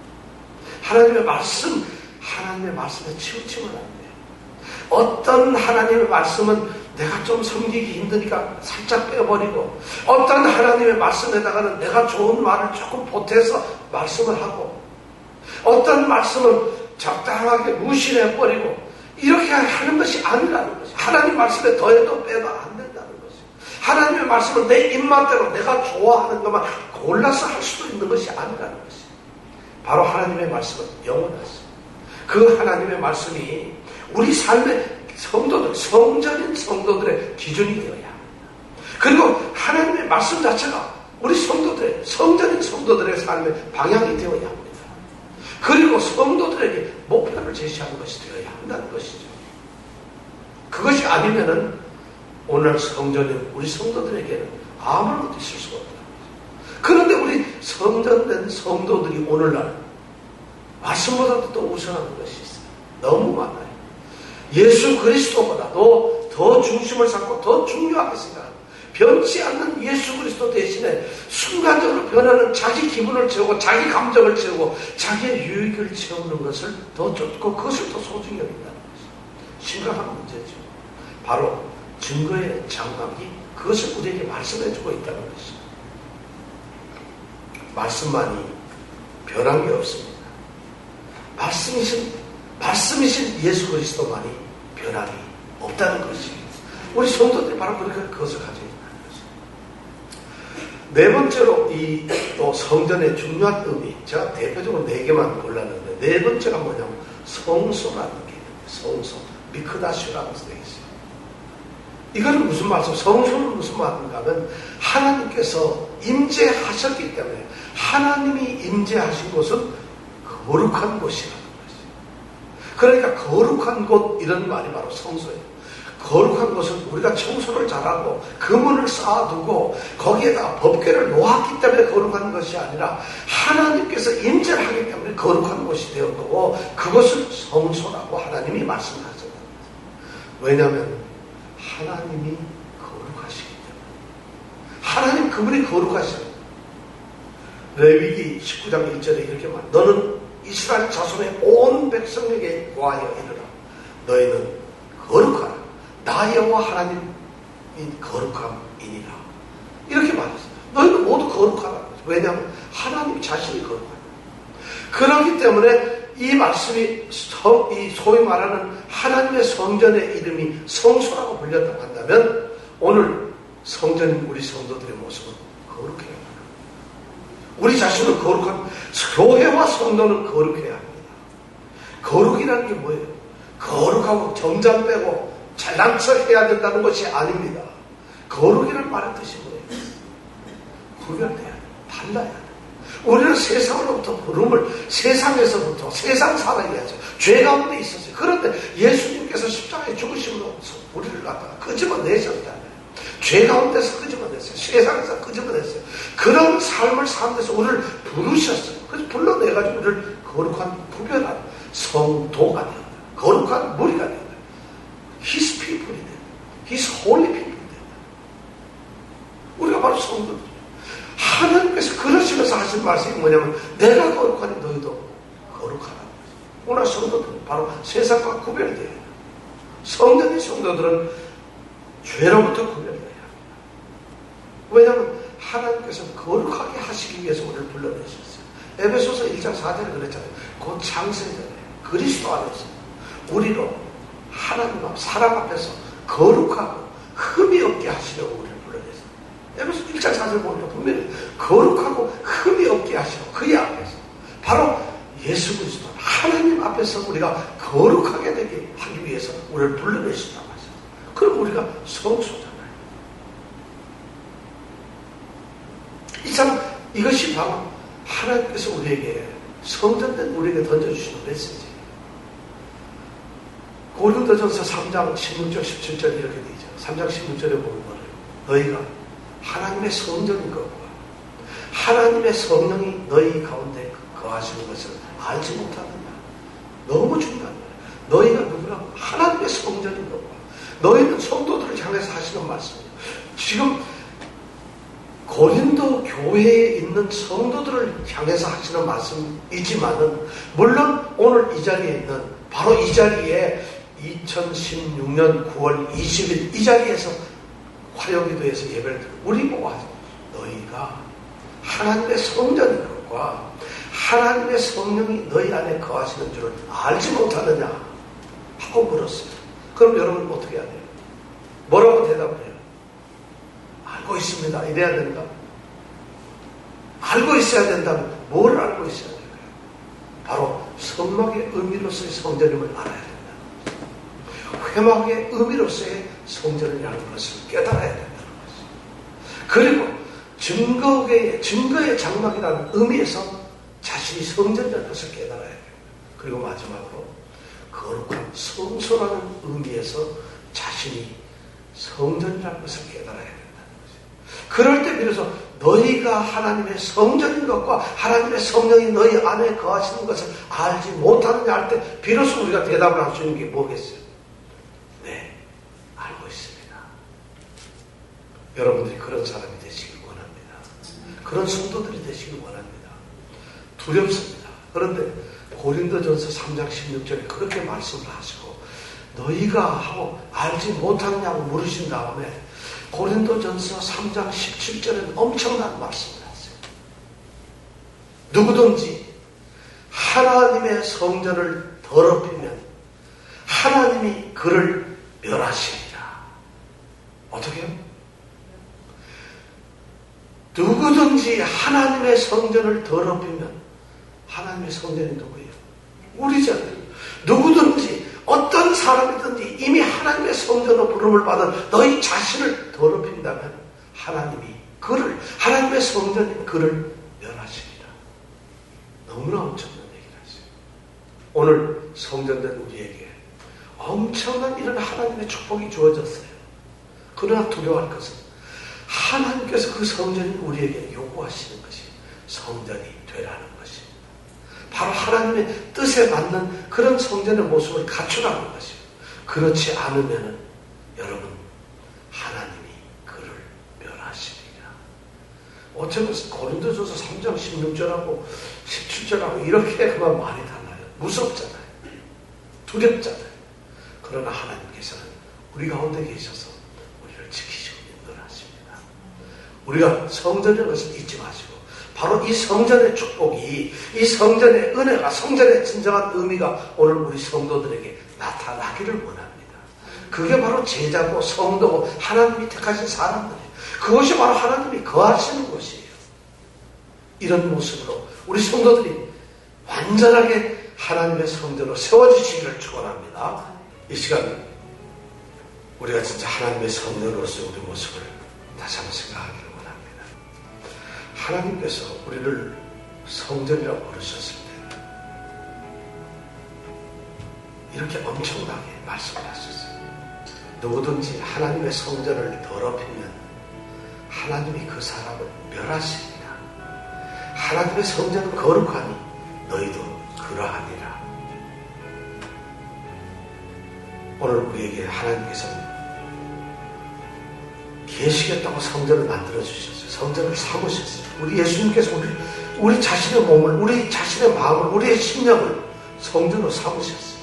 하나님의 말씀, 하나님의 말씀에 치우치면 안 돼요. 어떤 하나님의 말씀은 내가 좀 섬기기 힘드니까 살짝 빼버리고, 어떤 하나님의 말씀에다가는 내가 좋은 말을 조금 보태서 말씀을 하고, 어떤 말씀은 적당하게 무시해버리고, 이렇게 하는 것이 아니라는 것이, 하나님 말씀에 더해도 빼도 안 된다는 것이, 하나님의 말씀은 내 입맛대로 내가 좋아하는 것만 골라서 할 수도 있는 것이 아니라는 것이, 바로 하나님의 말씀은 영원하시. 그 하나님의 말씀이 우리 삶의 성도들, 성전인 성도들의 기준이 되어야 합니다. 그리고 하나님의 말씀 자체가 우리 성도들의, 성전인 성도들의 삶의 방향이 되어야 합니다. 그리고 성도들에게 목표를 제시하는 것이 되어야 한다는 것이죠. 그것이 아니면은 오늘 성전인 우리 성도들에게는 아무런 것도 있을 수가 없다. 그런데 우리 성전된 성도들이 오늘날 말씀보다도 또 우선하는 것이 있어요. 너무 많아요. 예수 그리스도보다도 더 중심을 삼고 더 중요하게 생각합니다. 변치 않는 예수 그리스도 대신에 순간적으로 변하는 자기 기분을 채우고 자기 감정을 채우고 자기의 유익을 채우는 것을 더 쫓고 그것을 더 소중히 여긴다는 것이죠. 심각한 문제죠. 바로 증거의 장막이 그것을 우리에게 말씀해주고 있다는 것이죠. 말씀만이 변한 게 없습니다. 말씀이신 말씀이신 예수 그리스도만이 변함이 없다는 것입니다. 우리 성도들이 바로 그렇게 그것을 가지고 있다는 것입니다. 네 번째로 이 또 성전의 중요한 의미, 제가 대표적으로 네 개만 골랐는데 네 번째가 뭐냐면 성소라는 게 있는데, 성소, 미크다슈라고 되어 있어요. 이거는 무슨 말씀? 성소는 무슨 말인가 하면 하나님께서 임재하셨기 때문에, 하나님이 임재하신 곳은 거룩한 곳이라는 것이에요. 그러니까 거룩한 곳, 이런 말이 바로 성소예요. 거룩한 곳은 우리가 청소를 잘하고 금은을 쌓아두고 거기에다가 법궤를 놓았기 때문에 거룩한 것이 아니라 하나님께서 임재를 하기 때문에 거룩한 곳이 되었 거고, 그것을 성소라고 하나님이 말씀하셨다는 거예요. 왜냐하면 하나님이 거룩하시기 때문에. 하나님 그분이 거룩하시고, 레위기 십구 장 일 절에 이렇게 말, 너는 이스라엘 자손의 온 백성에게 구하여 이르라. 너희는 거룩하라. 나 여호와 하나님이 거룩함이니라. 이렇게 말했어요. 너희는 모두 거룩하다. 왜냐하면 하나님 자신이 거룩하다. 그렇기 때문에 이 말씀이 성, 이 소위 말하는 하나님의 성전의 이름이 성소라고 불렸다고 한다면 오늘 성전인 우리 성도들의 모습은 거룩해야 합니다. 우리 자신을 거룩한 교회와 성도는 거룩해야 합니다. 거룩이라는 게 뭐예요? 거룩하고 점장 빼고 잘난 척 해야 된다는 것이 아닙니다. 거룩이라는 말의 뜻이 뭐예요? 구별돼야 돼요. 달라야 돼요. 우리는 세상으로부터 부름을 세상에서부터 세상 살아야죠. 죄 가운데 있었어요. 그런데 예수님께서 십자가에 죽으심으로 우리를 갖다가 끄집어내셨잖아요. 죄 가운데서 끄집어냈어요. 세상에서 끄집어냈어요. 그런 삶을 사는 데서 우리를 부르셨어요. 그래서 불러내가지고 우리를 거룩한 구별한 성도가 되었다. 거룩한 무리가 되었다. His people이 된다. His holy people이 된다. 우리가 바로 성도들. 하나님께서 그러시면서 하신 말씀이 뭐냐면 내가 거룩하니 너희도 거룩하라. 오늘 성도들은 바로 세상과 구별되어야 해요. 성전의 성도들은 죄로부터 구별되어야 합니다. 왜냐하면 하나님께서는 거룩하게 하시기 위해서 우리를 불러내셨어요. 에베소서 일 장 사 절에 그랬잖아요. 곧 창세전에 그리스도 안에서 우리로 하나님 앞 사랑 앞에서 거룩하고 흠이 없게 하시려고 우리를 불러냈어요. 에베소 일 장 사 절 보니까 분명히 거룩하고 흠이 없게 하시고 그의 앞에서 바로 예수 그리스도 하나님 앞에서 우리가 거룩하게 되게 하기 위해서 우리를 불러내신다고 하셨어요. 그럼 우리가 성소잖아요. 이참 이것이 바로 하나님께서 우리에게 성전된 우리에게 던져주시는 메시지예요. 고린도전서 삼 장 십육 절 십칠 절 이렇게 되죠. 삼 장 십육 절에 보면 뭐래요? 너희가 하나님의 성전인 것과 하나님의 성령이 너희 가운데 거하시는 것을 알지 못하느냐. 너무 중요한 거예요. 너희가 누구라고? 하나님의 성전인 것과 너희는 성도들을 향해서 하시는 말씀이에요. 지금 고린도 교회에 있는 성도들을 향해서 하시는 말씀이지만은 물론 오늘 이 자리에 있는 바로 이 자리에 이천십육 년 구월 이십일 이 자리에서 화요기도에서 예배를 드리고 우리 보고 하죠. 너희가 하나님의 성전인 것과 하나님의 성령이 너희 안에 거하시는 줄을 알지 못하느냐 하고 물었어요. 그럼 여러분 어떻게 해야 돼요? 뭐라고 대답을 해요? 알고 있습니다. 이래야 된다. 알고 있어야 된다면 뭘 알고 있어야 될까요? 바로 성막의 의미로서의 성전임을 알아야 된다. 회막의 의미로서의 성전이라는 것을 깨달아야 된다는 것이죠. 그리고 증거의, 증거의 장막이라는 의미에서 자신이 성전이라는 것을 깨달아야 됩니다. 그리고 마지막으로 거룩한 성소라는 의미에서 자신이 성전이라는 것을 깨달아야 된다는 것이죠. 그럴 때 비로소 너희가 하나님의 성전인 것과 하나님의 성령이 너희 안에 거하시는 것을 알지 못하느냐 할 때 비로소 우리가 대답을 할 수 있는 게 뭐겠어요? 네, 알고 있습니다. 여러분들이 그런 사람이 되시길 원합니다. 그런 성도들이 되시길 원합니다. 두렵습니다. 그런데 고린도전서 삼 장 십육 절에 그렇게 말씀을 하시고 너희가 하고 알지 못하느냐고 물으신 다음에 고린도전서 삼 장 십칠 절에는 엄청난 말씀을 하세요. 누구든지 하나님의 성전을 더럽히면 하나님이 그를 멸하시리라. 어떻게 해요? 누구든지 하나님의 성전을 더럽히면 하나님의 성전이 누구예요? 우리잖아요. 누구든지 어떤 사람이든지 이미 하나님의 성전으로 부름을 받은 너희 자신을 더럽힌다면 하나님이 그를 하나님의 성전인 그를 멸하시리라. 너무나 엄청난 얘기를 하세요. 오늘 성전된 우리에게 엄청난 이런 하나님의 축복이 주어졌어요. 그러나 두려워할 것은 하나님께서 그 성전인 우리에게 요구하시는 것이 성전이 되라는 것입니다. 바로 하나님의 뜻에 맞는 그런 성전의 모습을 갖추라는 것이에요. 그렇지 않으면 여러분 하나님이 그를 멸하시리라. 어쩌면 고린도전서 삼 장 십육 절하고 십칠 절하고 이렇게 그만 말이 달라요. 무섭잖아요. 두렵잖아요. 그러나 하나님께서는 우리 가운데 계셔서 우리를 지키시고 인도하십니다. 우리가 성전이라는 것을 잊지 마시고 바로 이 성전의 축복이, 이 성전의 은혜가, 성전의 진정한 의미가 오늘 우리 성도들에게 나타나기를 원합니다. 그게 바로 제자고 성도고 하나님이 택하신 사람들이에요. 그것이 바로 하나님이 거하시는 곳이에요. 이런 모습으로 우리 성도들이 완전하게 하나님의 성전으로 세워주시기를 축원합니다. 이 시간 우리가 진짜 하나님의 성전으로서의 우리 모습을 다시 한번 생각하기를 원합니다. 하나님께서 우리를 성전이라고 부르셨을 때 이렇게 엄청나게 말씀을 하셨어요. 누구든지 하나님의 성전을 더럽히면 하나님이 그 사람을 멸하십니다. 하나님의 성전은 거룩하니 너희도 그러하니라. 오늘 우리에게 하나님께서는 계시겠다고 성전을 만들어주셨어요. 성전을 삼으셨어요. 우리 예수님께서 우리, 우리 자신의 몸을, 우리 자신의 마음을, 우리의 심령을 성전으로 삼으셨어요.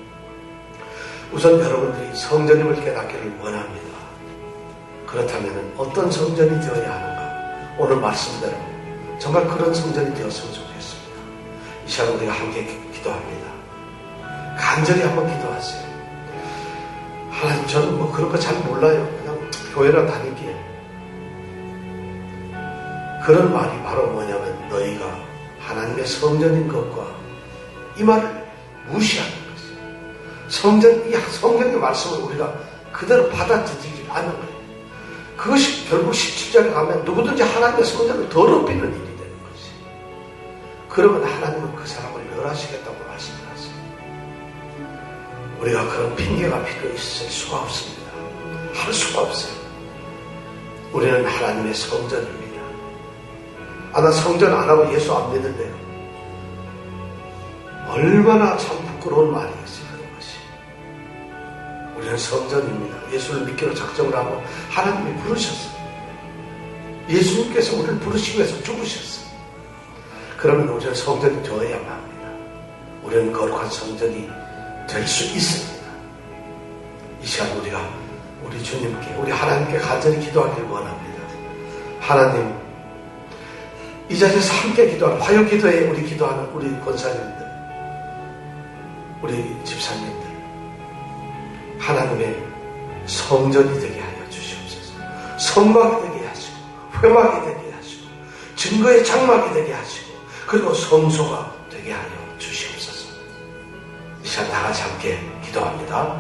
우선 여러분들이 성전임을 깨닫기를 원합니다. 그렇다면 어떤 성전이 되어야 하는가? 오늘 말씀대로 정말 그런 성전이 되었으면 좋겠습니다. 이 시간 우리가 함께 기도합니다. 간절히 한번 기도하세요. 하나님, 저는 뭐 그런 거 잘 몰라요. 그냥 교회나 다니기에. 그런 말이 바로 뭐냐면 너희가 하나님의 성전인 것과 이 말을 무시하는 것이에요. 성전, 이 성경의 말씀을 우리가 그대로 받아들이지 않는 거예요. 그것이 결국 십칠 절에 가면 누구든지 하나님의 성전을 더럽히는 일이 되는 거지. 그러면 하나님은 그 사람을 멸하시겠다고 말씀을 하세요. 우리가 그런 핑계가 필요 있을 수가 없습니다. 할 수가 없어요. 우리는 하나님의 성전입니다. 아, 나 성전 안 하고 예수 안 믿는데요. 얼마나 참 부끄러운 말이겠어요. 그런 것이. 우리는 성전입니다. 예수를 믿기로 작정을 하고 하나님이 부르셨어요. 예수님께서 우리를 부르시기 위해서 죽으셨어요. 그러면 우리는 성전이 되어야만 합니다. 우리는 거룩한 성전이 될 수 있습니다. 이 시간 우리가 우리 주님께, 우리 하나님께 간절히 기도하기를 원합니다. 하나님, 이 자리에서 함께 기도하는 화요 기도에 우리 기도하는 우리 권사님들, 우리 집사님들, 하나님의 성전이 되게 하여 주시옵소서. 성막이 되게 하시고 회막이 되게 하시고 증거의 장막이 되게 하시고 그리고 성소가 되게 하여 주시옵소서. 이 시간 다 같이 함께 기도합니다.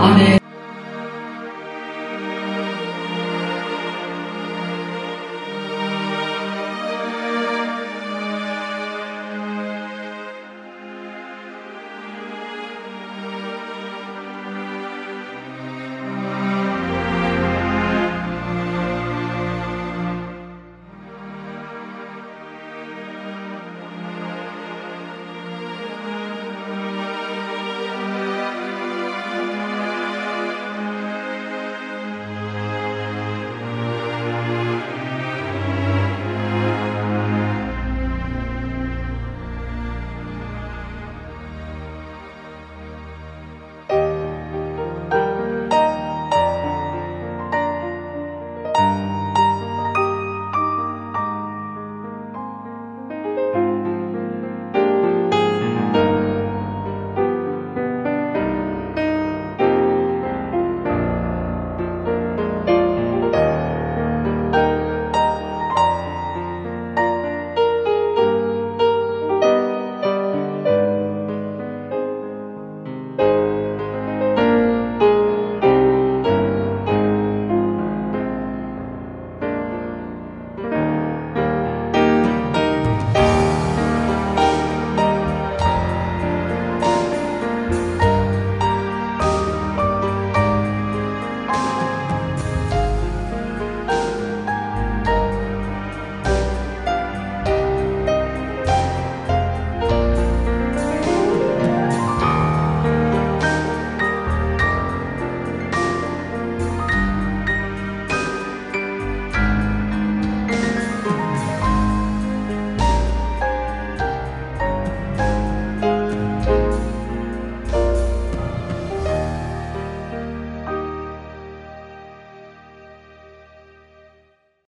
아멘.